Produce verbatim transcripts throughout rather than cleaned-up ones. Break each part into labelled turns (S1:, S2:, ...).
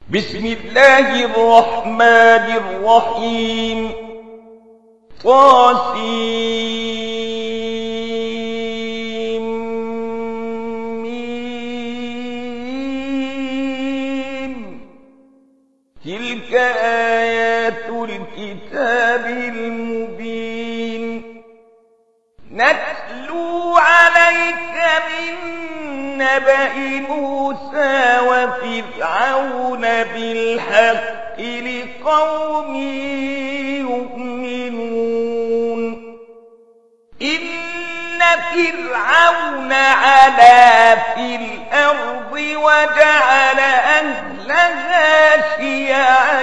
S1: بسم الله الرحمن الرحيم. طاسيم ميم. تلك آيات الكتاب المبين. نتلو عليك من نبأ موسى وفرعون بالحق لقوم يؤمنون. إن فرعون علا في الأرض وجعل أهلها شيعا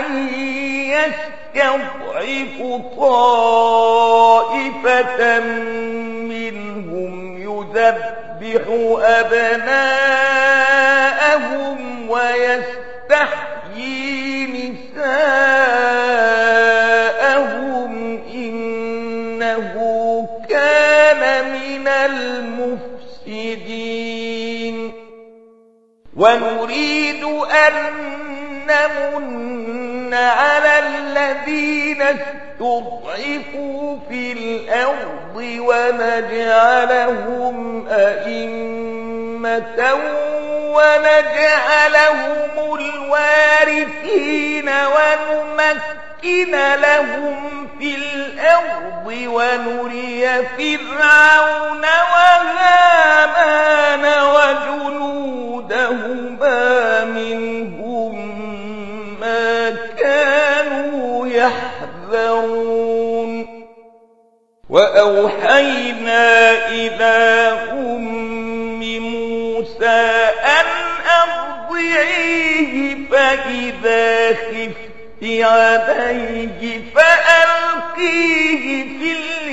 S1: يستضعف طائفة منهم يذبح أبناءهم ويستحيي نساءهم إنه كان من المفسدين. ونريد أن نمن على الذين استضعفوا في الأرض ونجعلهم أئمة ونجعلهم الوارثين ونمكن لهم في الأرض ونري فرعون وهامان وجنودهما منهم ما كانوا يحذرون. وأوحينا إلى أم موسى أن أرضعيه فإذا خفت عليه فألقيه في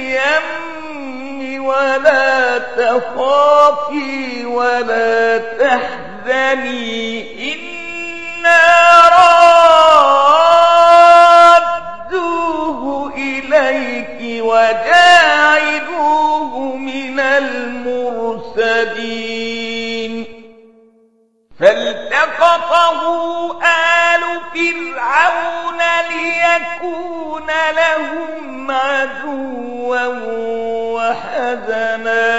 S1: اليم ولا تخافي ولا تحزني إنا رادوه إليك وجاعلوه من المرسلين. فالتقطه آل فرعون ليكون لهم عدوا وحزنا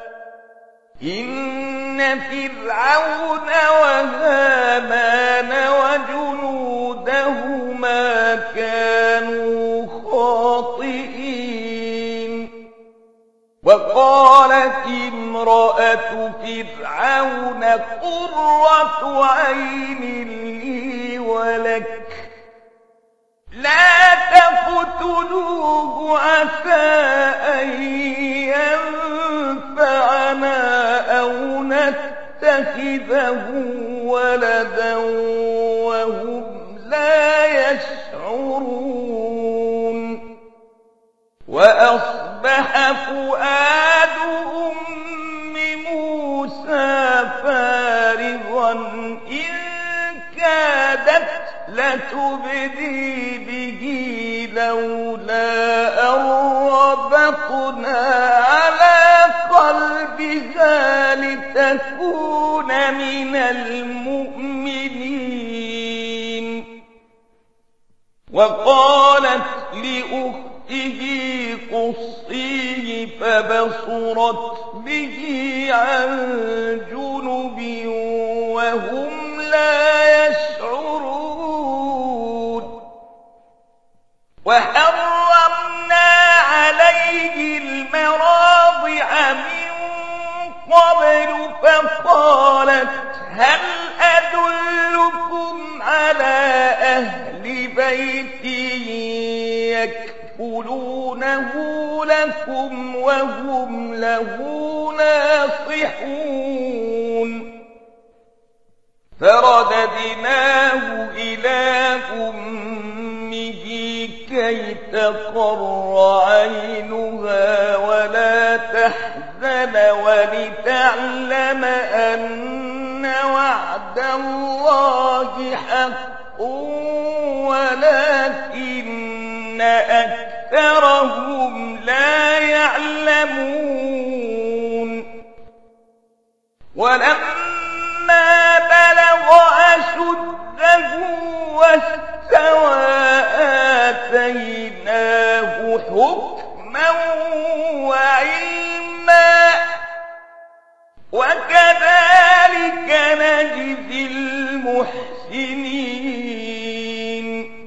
S1: إن فرعون وهامان وجنودهما كانوا خاطئين. وقالت امرأة فرعون قرة عين لي ولك لا تقتلوه عسى أن ينفعنا أو نتخذه ولدا وهم لا يشعرون. وأصبح فؤاد أم موسى فارغا إن كادت لتبدي به لولا أن ربطنا على قلبها لتكون من المؤمنين. وقالت لأخته قصيه فبصرت به عن جنب وهم لا يشعرون. وحرمنا عليه المراضع من قبل فقالت هل أدلكم على أهل بيت يكفلونه لكم وهم له ناصحون. فرددناه إلى أمه كي تقر عينها ولا تحزن ولتعلم أن وعد الله حق ولكن أكثرهم لا يعلمون. ولما بلغ أشده المحسنين.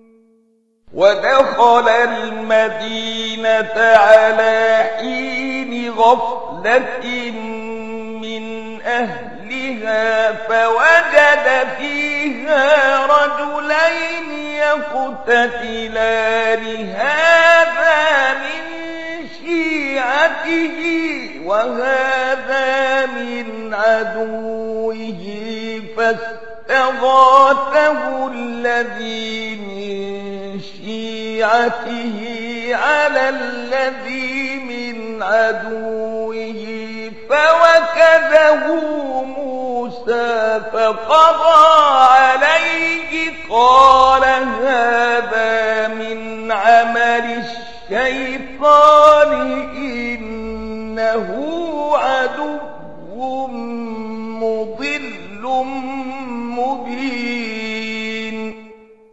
S1: ودخل المدينة على حين غفلة من أهلها فوجد فيها رجلين يقتتلان هذا من شيعته وهذا من عدوه فاستغاثه الذي من شيعته على الذي من عدوه فوكزه موسى فقضى عليه قال هذا من عمل الشيطان إنه عدو مضل مبين.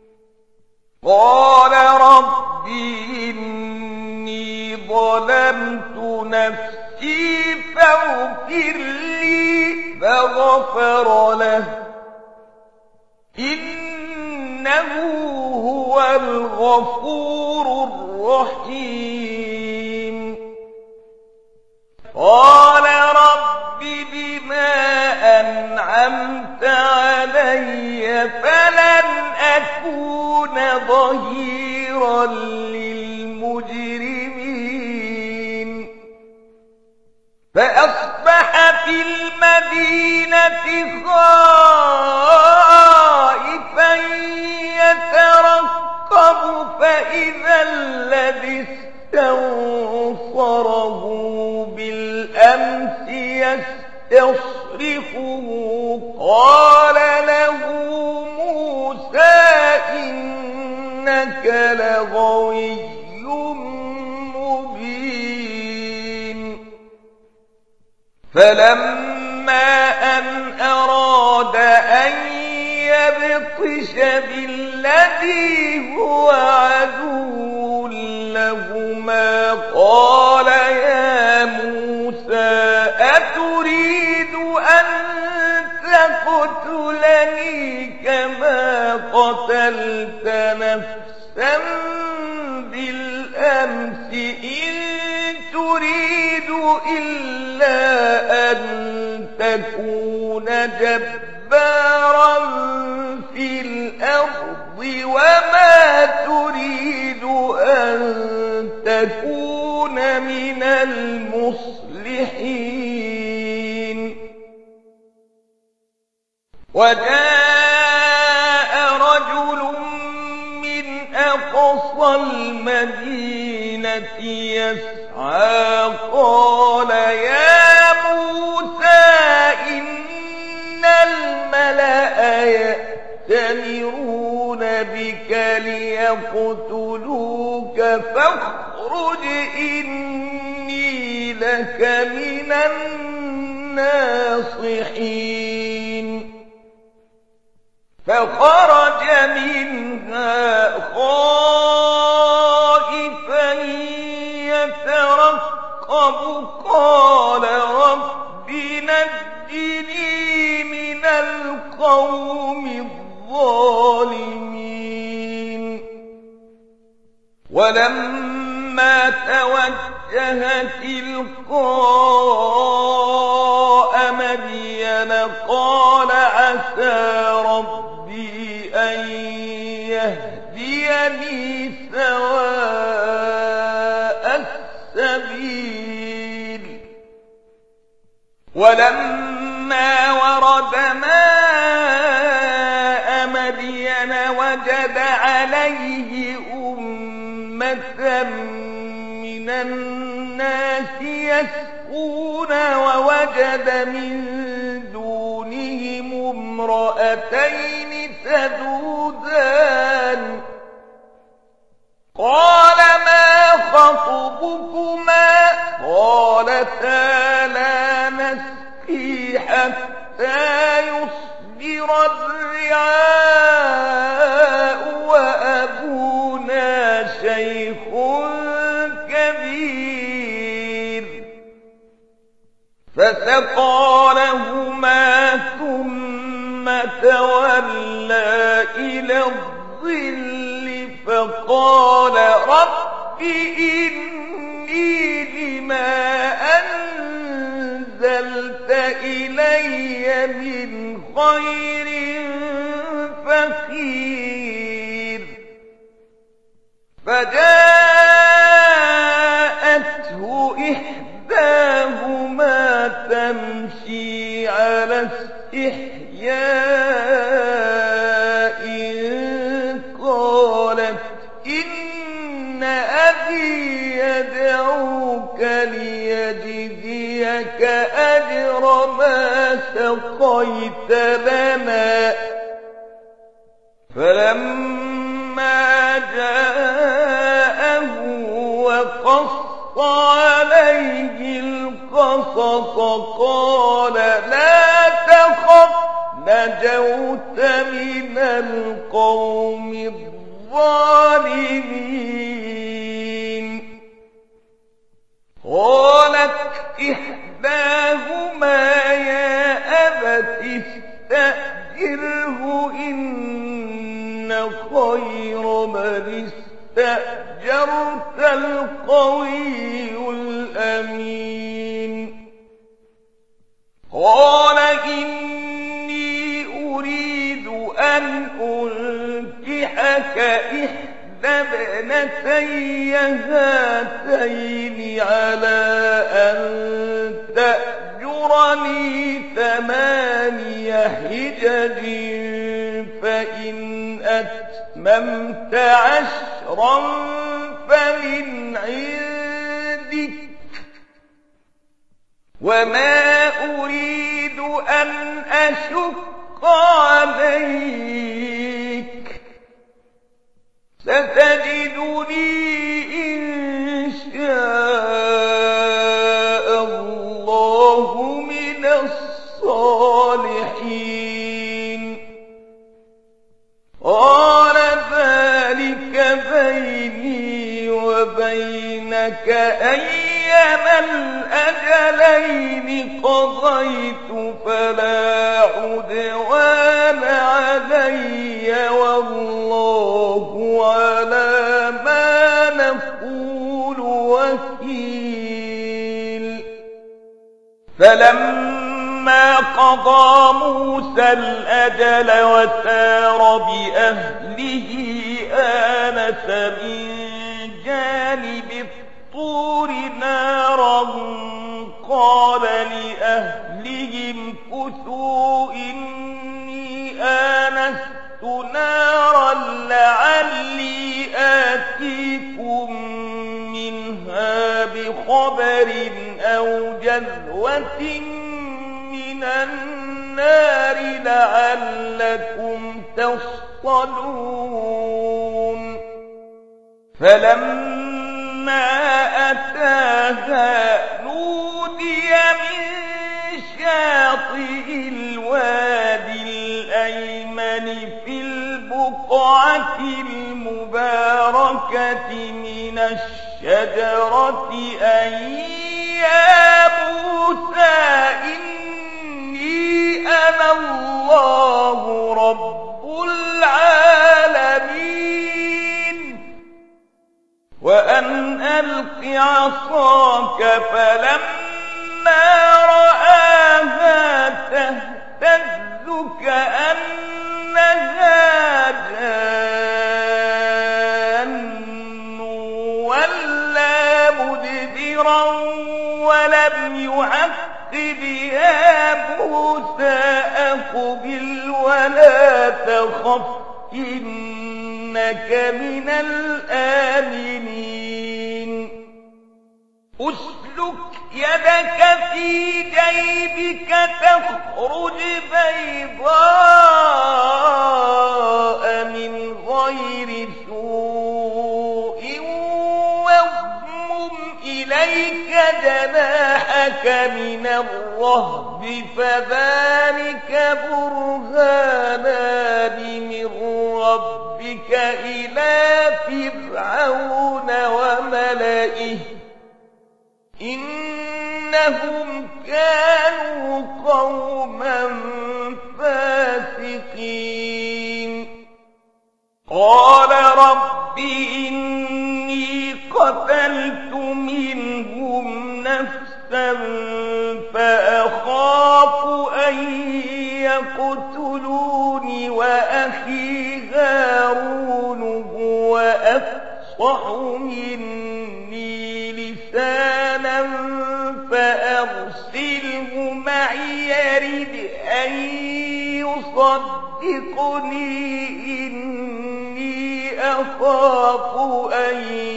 S1: قال رب إني ظلمت نفسي فاغفر لي فغفر له إنه هو الغفور الرحيم. قال رب بما أنعمت علي فلن أكون ظهيرا للمجرمين. فأصبح في المدينة خائفا يترقب فإذا الذي استنصره بالأمس يستصرخه قال له موسى إنك لغوي مبين. فلما أن أراد أن يبطش بالذي هو عدو لهما قال يا موسى أتريد أن تقتلني كما قتلت نفسا بالأمس إن تريد إلا أن تكون جبارا في الأرض وما تريد أن تكون من المصلحين. وجاء رجل من أقصى المدينة يسعى قال يا موسى إن الملأ يأتمرون بك ليقتلوك فاخرج إني لك من الناصحين. فخرج منها خائفا يترقب قال رب نجني من القوم الظالمين. ولما توجه تلقاء مدين قال عسى ربي أن يهديني سواء السبيل. ولما ورد ماء مدين وجد عليه أمة من الناس يسقون ووجد من دونهم امرأتين تذودان قال ما خطبكما قالتا لا نسقي حتى يصدر الرعاء وأبونا شيخ كبير. فسقى لهما ثم تولى إلى الظل فقال رب إني لما أنزلت إلي من خير فقير. فجاءته إحداهما تمشي على استحياء قالت إن أبي يدعوك ليجزيك أجر ما سقيت لنا. فلما جاءه وقص عليه القصص قال لا تخف نجوت من القوم الظالمين. قالت إحداهما يا أبت استأجره إن خير من استأجرت القوي الأمين. قال إني أريد أن أنكحك إحدى ابنتي هاتين على أن تأجرني ثماني حجج فإن أتممت عشرا فمن عندك وما أريد أن أشق عليك ستجدني إن شاء الله من الصالحين. قال ذلك بيني وبينك أيما الأجلين قضيت فلا عدوان علي والله على ما نقول وكيل. فلما قضى موسى الأجل وسار بأهله آنس من جانب الطور نارا قال لأهلهم كثوا إني آنست نارا لعلي آتيكم منها بخبر أو جذوة من النار لعلكم تصطلون. فلما أتاها نودي من شاطئ الوادي الأيمن في البقعة المباركة من الشجرة أن يا موسى إني أنا الله رب العالمين وأن ألق عصاك. فلما رآها تهتز كأنها جان ولا مدبرا ولم يعقب يا موسى أقبل ولا تخف إنك من الآمنين. أسلك يدك في جيبك تخرج بيضاء من غير سوء واضمم إليك جناحك من الرهب فذلك برهانان من ربك إلى فرعون وملئه إنهم كانوا قوما فاسقين. الحكيم قال رب إني قتلت منهم نفسا فأخاف أن يقتلون وأخي هارون هو أفصح مني لسانا فأرسله معي يرد أن يصدقني إني أخاف أن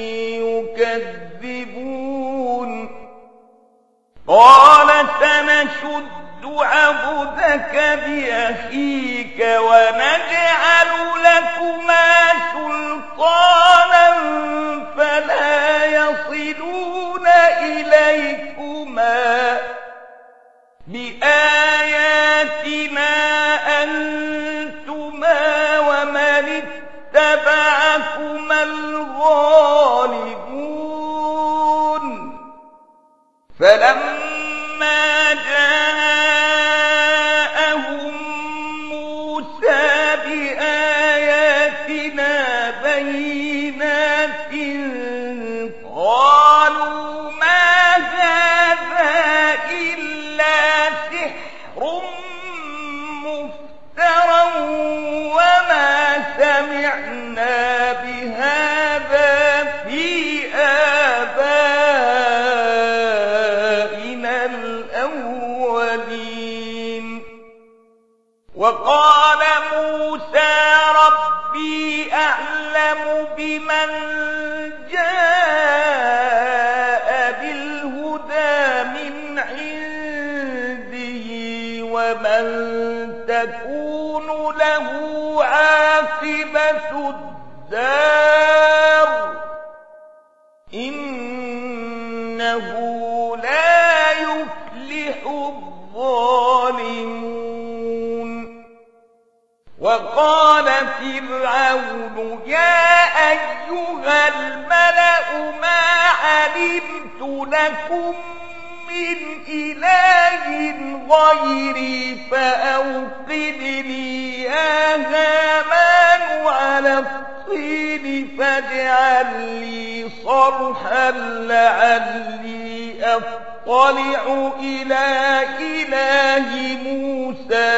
S1: يكذبون قال سنشد عضدك بأخيك ونجعل لكما سلطانا فلا يصلون إليكما بآياتنا أنتما ومن اتبعكما الغالبون فلما جاءهم موسى بآياتنا بينات قالوا ما هذا إلا سحر مفترى وما سمعنا بهذا في آبائنا الأولين وقال موسى ربي أعلم بمن جاء بالهدى من عنده ومن تكون له عاقبة الدار إنه لا يفلح الظالمون وقال فرعون يا أيها الملأ ما علمت لكم من إله غيري فأوقد لي يا هامان على الطين فاجعل لي صرحا لعلي أطلع إلى إله موسى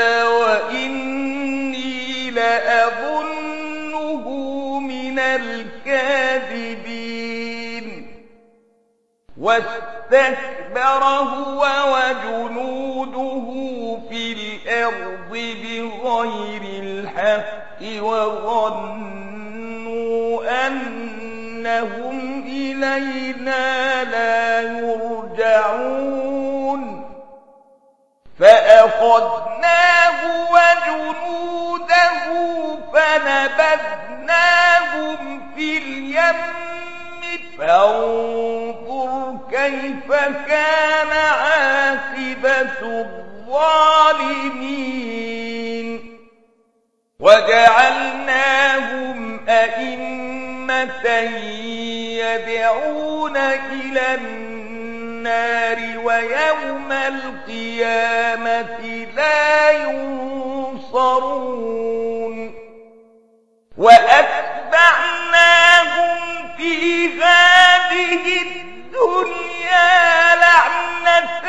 S1: وإني لأظنه من الكاذبين واستكبر هو وجنوده في الأرض بغير الحق وظنوا أنهم إلينا لا يرجعون فأخذناه وجنوده فنبذناهم في اليم فانظر كيف كان عاقبة الظالمين وجعلناهم أئمة يدعون إلى النار ويوم القيامة لا ينصرون وأتبعناهم في هذه الدنيا لعنة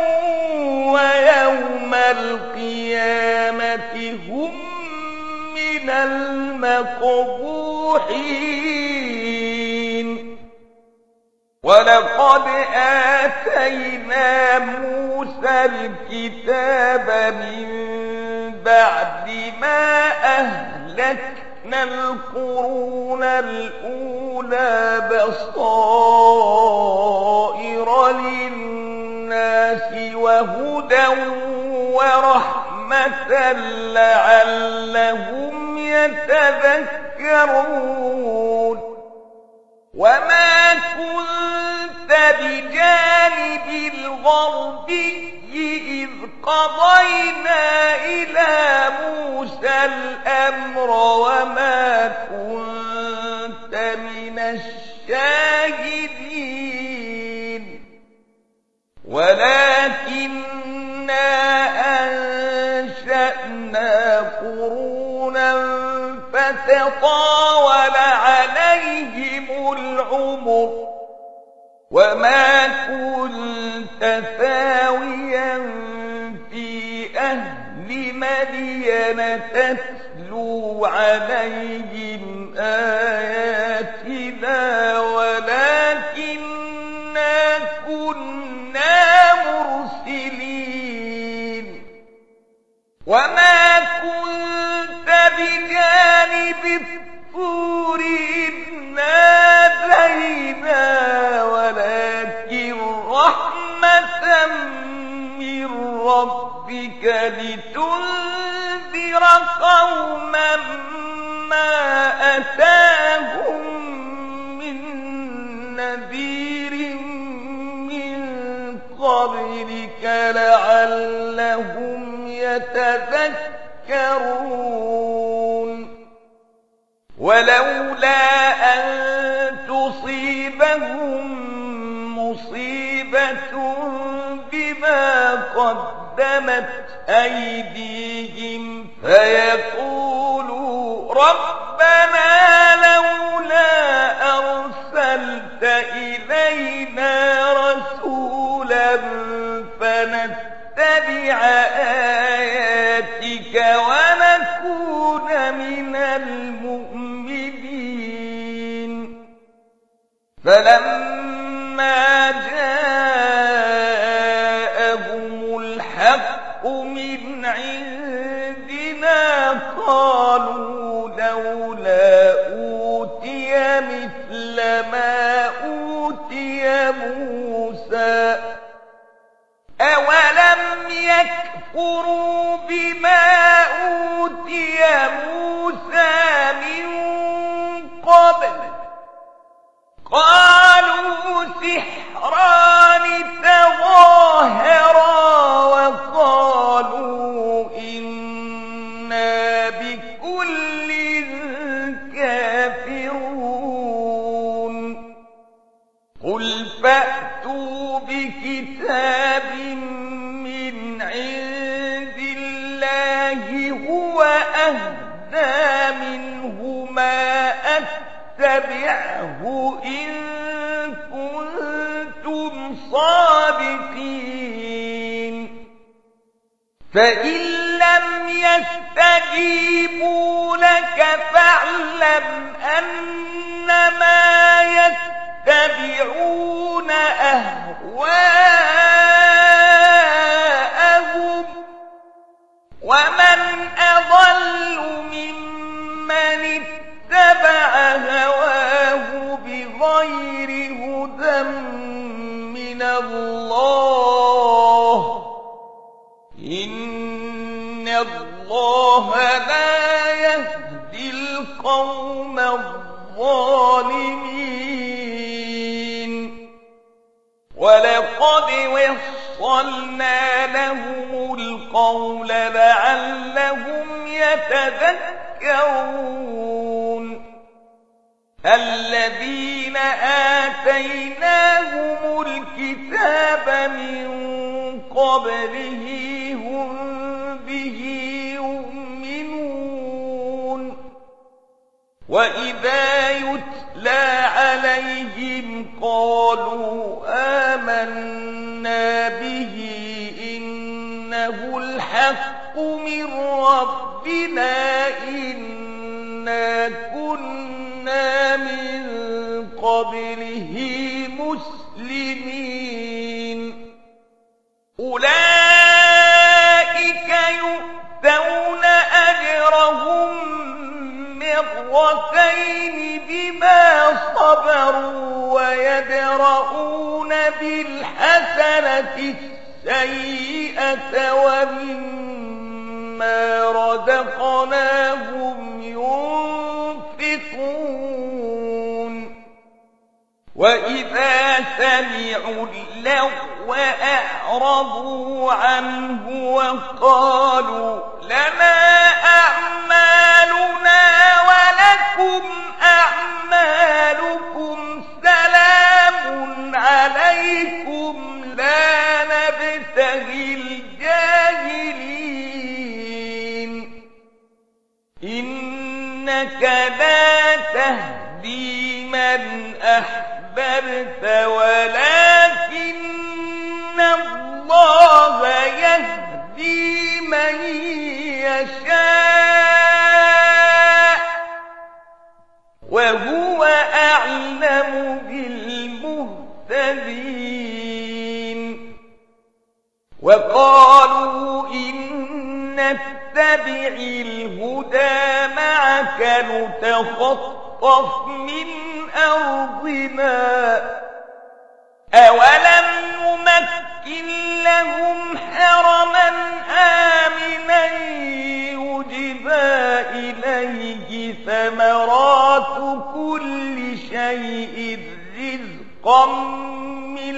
S1: ويوم القيامة هم من المقبوحين ولقد آتينا موسى الكتاب من بعد ما أهلكنا القرون الأولى بصائر للناس وهدى ورحمة لعلهم يتذكرون وما كنت بجانب الغربي إذ قضينا إلى موسى الأمر وما كنت من الشاهدين ولكننا أنشأنا قرون فتطاول عليهم العمر وما كنت ثاويا في أهل مدين تتلو عليهم آياتنا ولكننا كنا مرسلين وما كنت بجانب الطور إذ نادينا ولكن رحمة من ربك لتنذر قوما ما أتاهم من نذير من قبلك لعلهم يتذكرون ولولا أن تصيبهم مصيبة بما قدمت أيديهم فيقولوا ربنا لولا أرسلت إلينا رسولا فنتبع آياتك ونكون من المؤمنين فلما جاءهم الحق من عندنا قالوا لولا أوتي مثل ما أوتي موسى أولم يكفروا بما أوتي موسى من قبل قالوا سحران تظاهرا وقالوا إنا بكل كافرون قل فأتوا بكتاب من عند الله هو أهدى منهما أتبعه إن كنتم صادقين فإن لم يستجيبوا لك فاعلم أنما يتبعون أهواءهم ومن أضل ممن اتبع هواه بغير هدى من الله إن الله لا يهدي القوم الظالمين ولقد وصلنا لهم القول لعلهم يتذكرون الذين آتيناهم الكتاب من قبله هم به يؤمنون وإذا يتلى عليهم قالوا آمنا به إنه الحق من ربنا إنا كنا من قبله مسلمين أولئك يؤتون أجرهم مرتين بما صبروا ويدرؤون بالحسنة السيئة ومما رزقناهم ينفقون وإذا سمعوا اللغو أعرضوا عنه وقالوا لنا أعمالنا ولكم أعمالكم سلام عليكم لا نبتغي الجاهلين إن إنك لا تهدي من أحببت ولكن الله يهدي من يشاء وهو أعلم بالمهتدين. وقالوا إن نتبع الهدى معك نتخطف من أرضنا أولم نمكن لهم حرما آمنا يجبى إليه ثمرات كل شيء رزقا من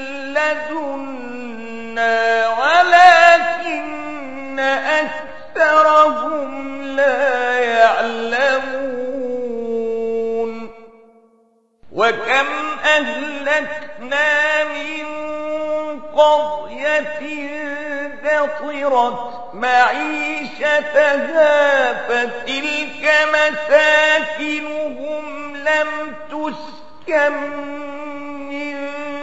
S1: لدنا ولكن أكثرهم لا يعلمون. وكم أهلكنا من قرية بطرت معيشتها فتلك مساكنهم لم تسكن من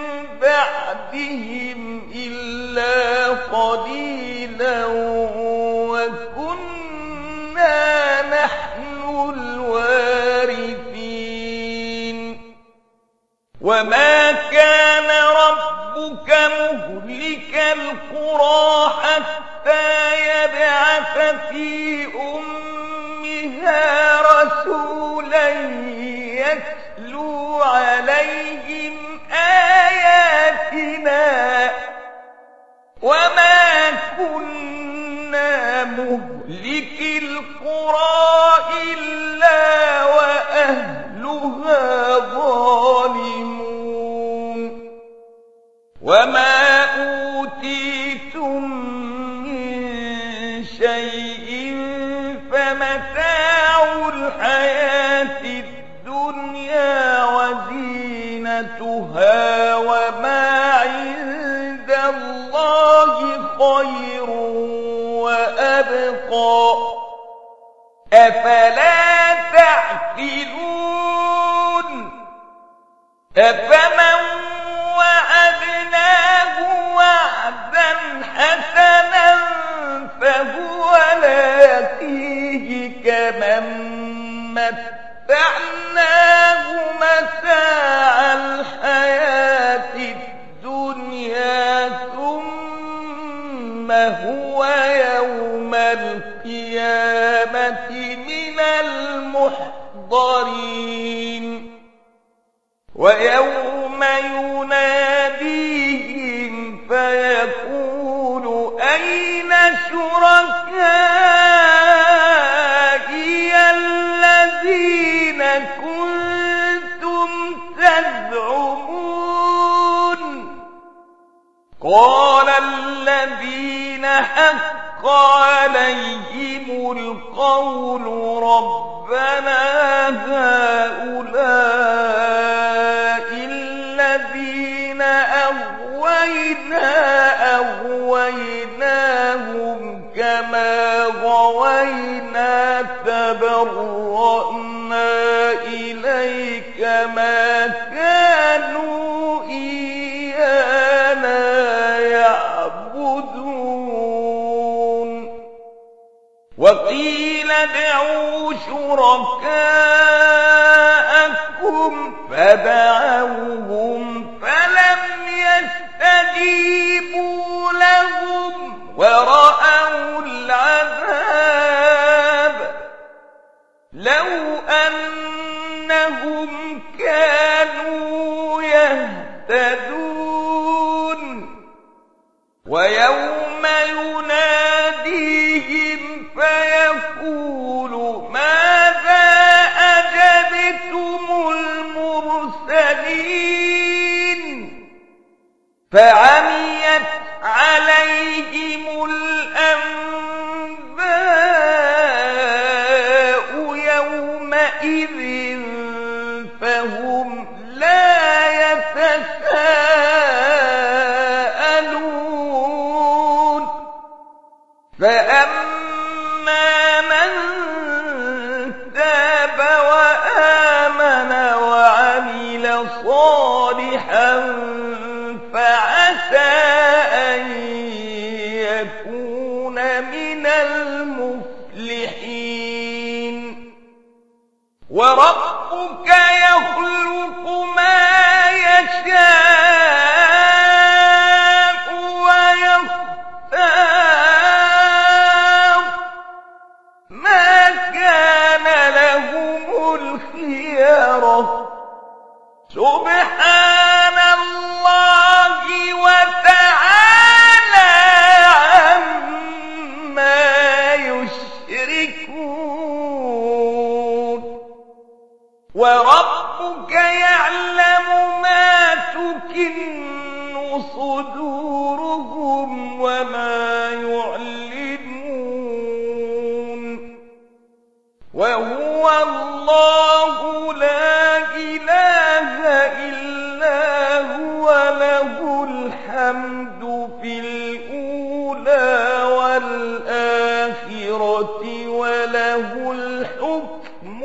S1: بعدهم إلا قليلا وكنا نحن الوارثين. وما كان ربك مهلك القرى حتى يبعث في أمها رسولا يتلو عليهم آياتنا وما كنا مهلك القرى إلا وأهلها ظالمون. وما أوتيتم من شيء فمتاع الحياة الدنيا وزينتها وما عند الله خير وأبقى أفلا تعقلون. أفمن وعدناه وعدا حسنا فهو لاقيه كمن متعناه متاع الحياة الدنيا ثم هو يوم القيامة من المحضرين. ويوم يناديهم فيقول أين شركائي الذين كنتم تزعمون قال الذين حق عليهم القول ربنا هؤلاء الذين أغوينا أغويناهم كما غوينا تبرأنا إليك ما كانوا إيانا يعبدون. وقيل ادعوا شركاءكم فدعوهم فلم يستجيبوا لهم ورأوا العذاب لو أنهم كانوا يهتدون. ويوم يناديهم فيقول ماذا أجبتم المرسلين فعميت عليهم الأنباء يومئذ فهم لا يتساءلون. فأما من تاب وربك يخلق ما يشاء ويختار ما كان لهم الخيرة سبحان الله وتعالى عما يشركون وربك يعلم ما تكن صدورهم وما يعلنون وهو الله لا إله إلا هو له الحمد في الأولى والآخرة وله الحكم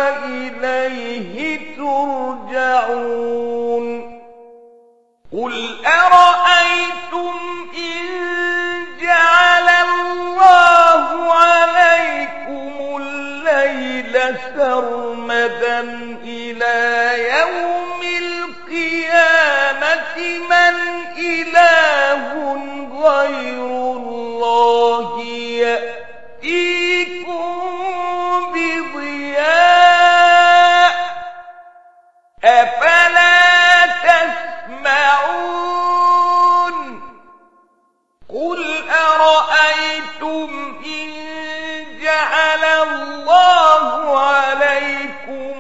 S1: وإليه ترجعون قل أرأيتم إن جعل الله عليكم الليل سرمدا إلى يوم القيامة من إله غير الله يأتيكم بضياء أفلا تسمعون قل أرأيتم إن جعل الله عليكم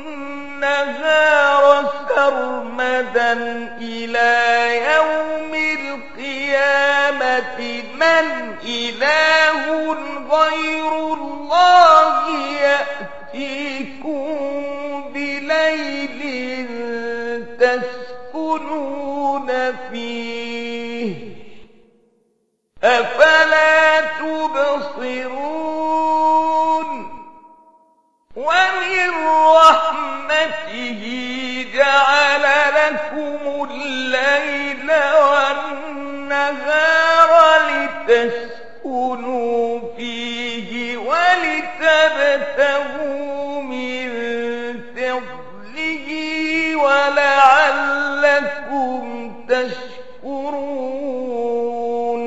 S1: النهار سرمدا إلى يوم القيامة من إله غير الله يأتيكم بليل تسكنون فيه أفلا تبصرون ومن رحمته جعل لكم الليل والنهار لتسكنوا فيه ولتبتغوا من فضله ولعلكم تشكرون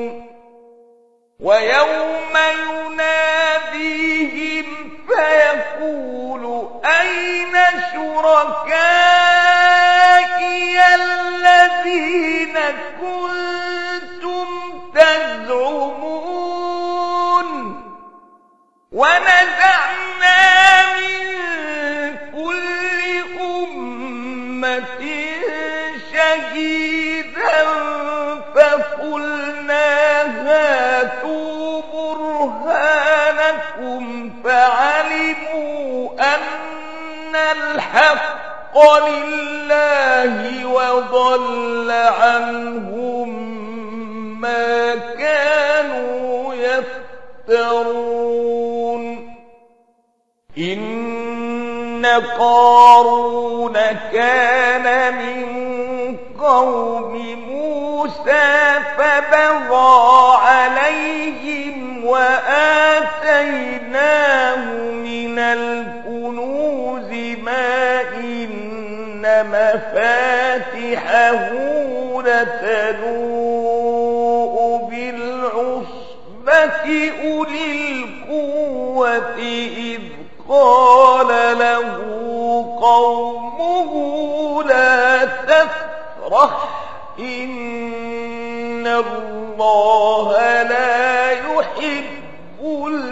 S1: ويوم يناديهم فيقول أين شركائي الذين كنتم تزعمون ونزعنا من كل أمة شهيدا فقلنا هاتوا برهانكم فعلموا أن الحق لله وضل عنهم ما كانوا يفترون إن قارون كان من قوم موسى فبغى عليهم وآتيناه من الكنوز ما إن مفاتحه لتنوء بالعصبة أولي القوة إذ قال له قومه لا تفرح إن الله لا يحب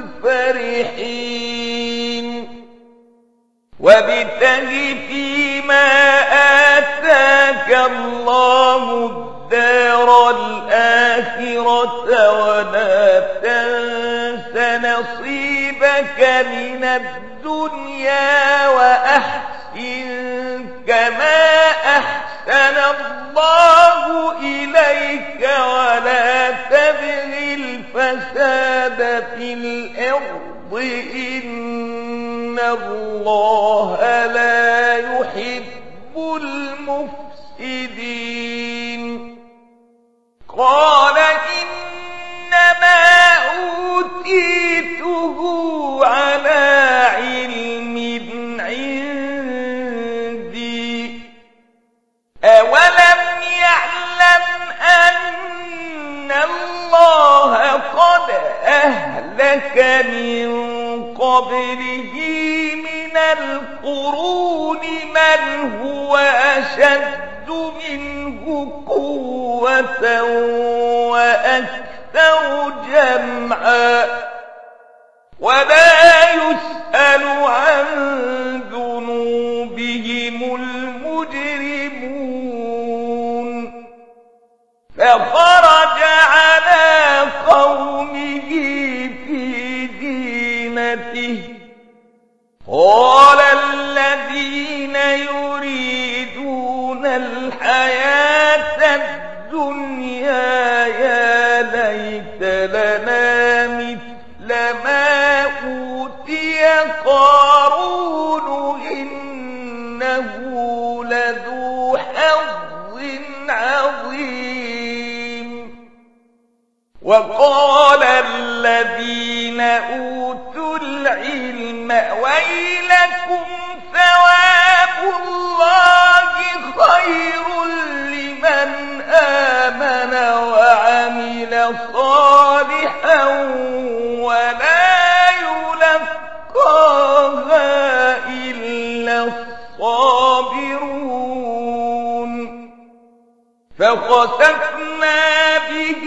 S1: الفرحين وابتغ فيما آتاك الله الدار الآخرة ولا تنس نصيبك من الدنيا وأحسن كما أحسن الله إليك ولا تبغ الفساد في الأرض إن الله لا يحب المفسدين قال إنما أوتيته على علم القرون من هو أشد منه قوة وأكثر جمعا ولا يسأل عن ذنوبهم المجرمون فخرج على قومه في زينته قال الذين يريدون الحياة الدنيا يا ليت لنا مثل ما أوتي قارون إنه لذو حظ عظيم وقال الذين أوتوا العلم ويلكم ثواب الله خير لمن آمن وعمل صالحا ولا يلقاها إلا الصابرون فخسفنا به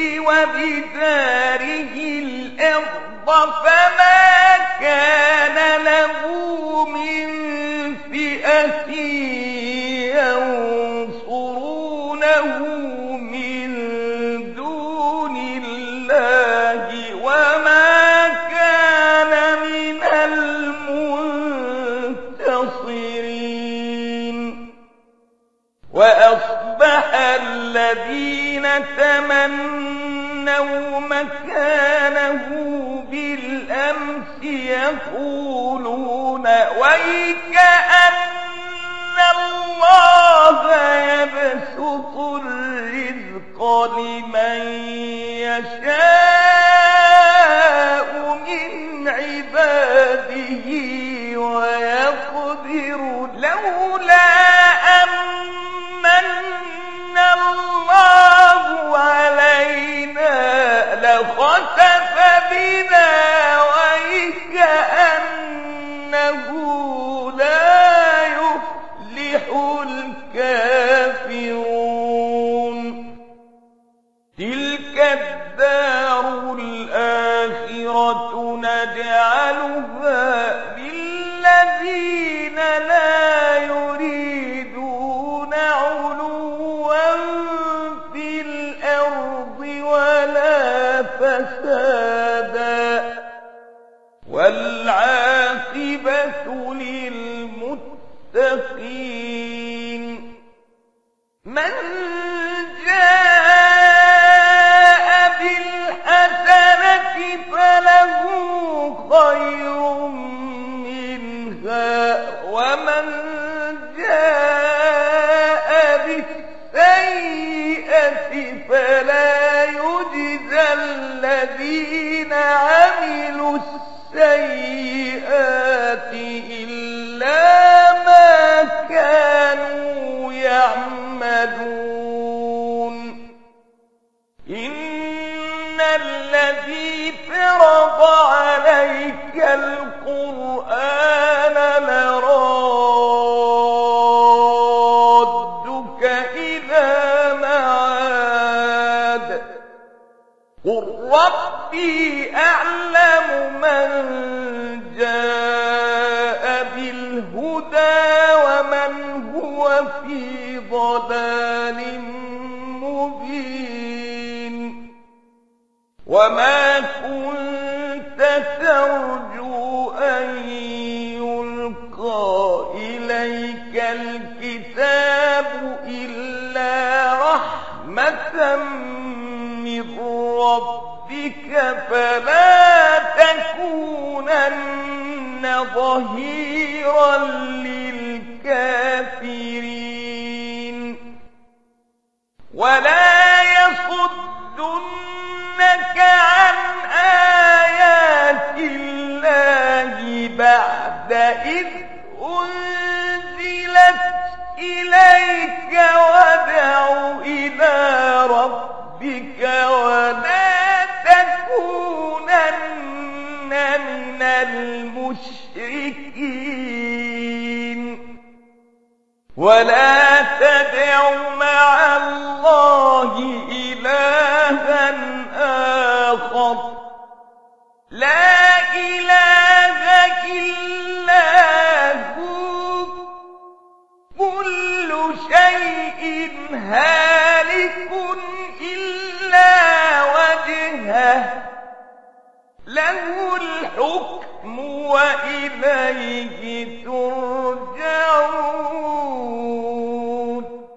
S1: وبداره الأرض فما كان له من فئة ينصرونه من دون الله وما كان من المنتصرين وأصبح الذين تمنوا مكانه بالأمس يقولون ويكأن الله يبسط الرزق لمن يشاء من عباده ويقدر لولا أمن الله علينا لخسف بنا ويكأنه لا يفلح الكافرون تلك الدار الآخرة نجعلها للذين لا يريدون علوا في الأرض ولا فسادا والعاقبة للمتقين من جاء بالحسنة فله خير منها ومن جاء بالسيئة فلا يجزى الذين عملوا السيئات إلا ما كانوا يعملون إن الذي فرض عليك القرآن لرادك إلى معاد قل ربي أعلم من جاء بالهدى ومن هو في ضلال مبين وما كنت ترجو أن يلقى إليك الكتاب إلا رحمة من ربك فلا تكونن ظهيرا للكافرين ولا يصدنك عن آيات الله بعد إذ أنزلت إليك وادع إلى ربك ولا تكونن من المشركين ولا تدع مع الله إلها آخر لا إله إلا هو كل شيء هالك إلا وجهه له الحكم وإليه ترجعون